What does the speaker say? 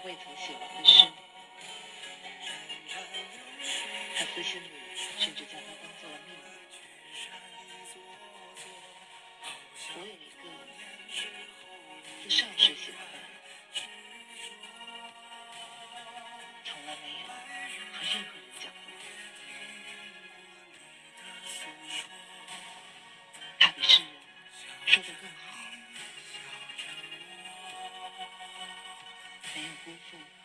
未曾写完的诗。他私心里甚至将它当做了秘密。我有一个自少时喜欢的人，从来没有和任何人讲过。他比世人说得更好，没有辜负